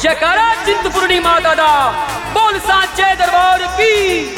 जयकारा चिंतपूर्णी माता दा, बोल सांचे दरबार की।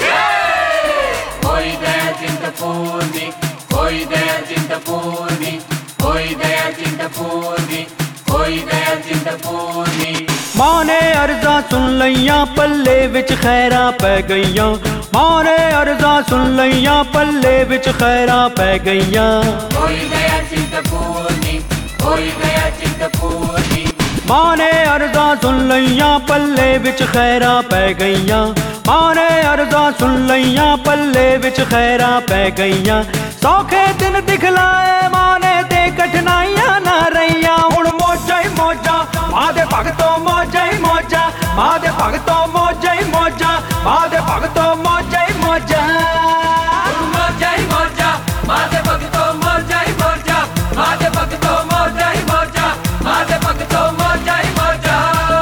होई दया चिंतपूर्णी, होई दया चिंतपूर्णी, होई दया चिंतपूर्णी, होई दया चिंतपूर्णी। मां ने अर्जा सुन लईयां पल्ले विच खैरां पै गईयां, मां ने अर्जा सुन लईयां पल्ले विच खैरां पै गईयां। होई दया चिंतपूर्णी, होई दया चिंतपूर्णी। मां ने अर्जा सुन लईयां पल्ले विच खैरां पै गईयां, मां ने अर्जा सुन लईयां पल्ले विच खैरां पै गईयां। सौखे दिन दिखलाए मां ने ते कठिनाइयां ना रहियां, हुण मौजां ही मौजां मां दे भगतों, मौजां ही मौजां मां दे भगतों, मौजां ही मौजां मां दे भगतों, मौजां ही मौजां। मौजा ही मौजा मां दे भगतों, मौजा ही मौजा मां दे भगतों, मौजा ही मौजा मां दे भगतों, मौजा ही मौजा।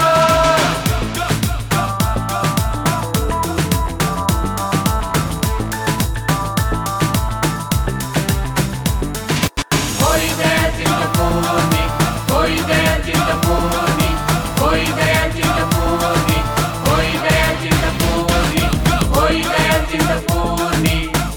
होई दया चिंतपूर्णी, होई दया चिंतपूर्णी, होई दया चिंतपूर्णी, होई दया चिंतपूर्णी, होई दया चिंतपूर्णी।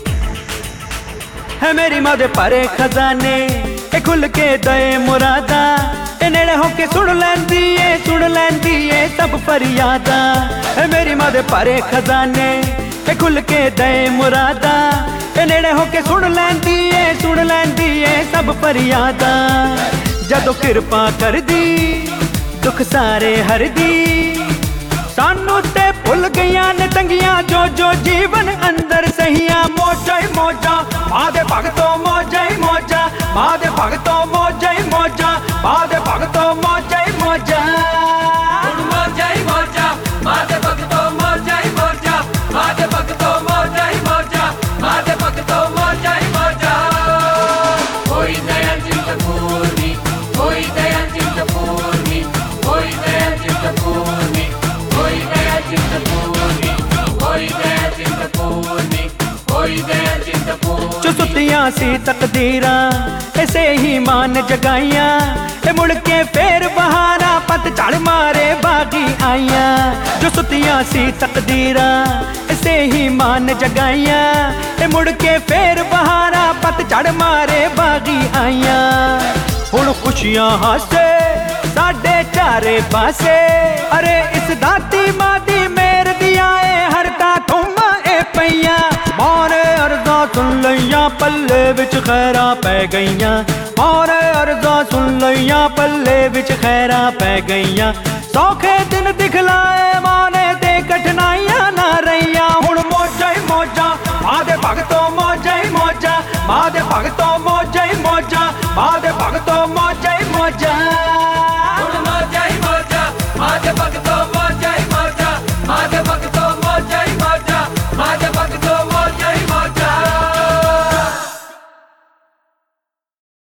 है मेरी मां दे भरे खजाने ए खुल के दे मुरादा, ए नेड़े होके सुन लैंदी ए, सुन लैंदी ए सब फरियादा। है मेरी मां दे भरे खजाने ए खुल के दे मुरादा, ए नेड़े होके सुन लैंदी ए, सुन लैंदी ए सब फरियादा। जदों किरपा कर दी दुख सारे हर दी, सानू ते भुल गईयां ने तंगियां जो जो जीवन अंदर सहियां। मौजा ही मौजा मां दे भगतों, मौजा ही मौजा मां दे भगतों, मौजा ही मौजा मां दे भगतों, मौजा ही मौजा। मौजा ही मौजा मां दे भगतों, मौजा ही मौजा मां दे भगतों, मौजा ही मौजा मां दे भगतों, मौजा ही मौजा। होई दया चिंतपूर्णी, होई दया चिंतपूर्णी, होई दया चिंतपूर्णी, होई दया चिंतपूर्णी, होई दया चिंतपूर्णी, होई दया चिंतपूर्णी। जो सुतियां सी तकदीरां ऐसे ही मान जगाइयां, ए मुड़ के फेर बहारा पतझड़ मारे बागी आइयां। जो सुतियां सी तकदीरां ऐसे ही मान जगाइयां, ए मुड़ के फेर बहारा पतझड़ मारे बागी आइयां। हुण खुशियां हासे साडे चारे पासे, अरे इस दाती मां दी मेहर दियां ए हरदा थुम्मा ए पईयां। मां ने अर्जा सुन लईयां पल्ले विच खैरां पै गईयां, मां ने अर्जा सुन लईयां पल्ले विच खैरां पै गईयां। सौखे दिन दिखलाए मां ने ते कठिनाइयां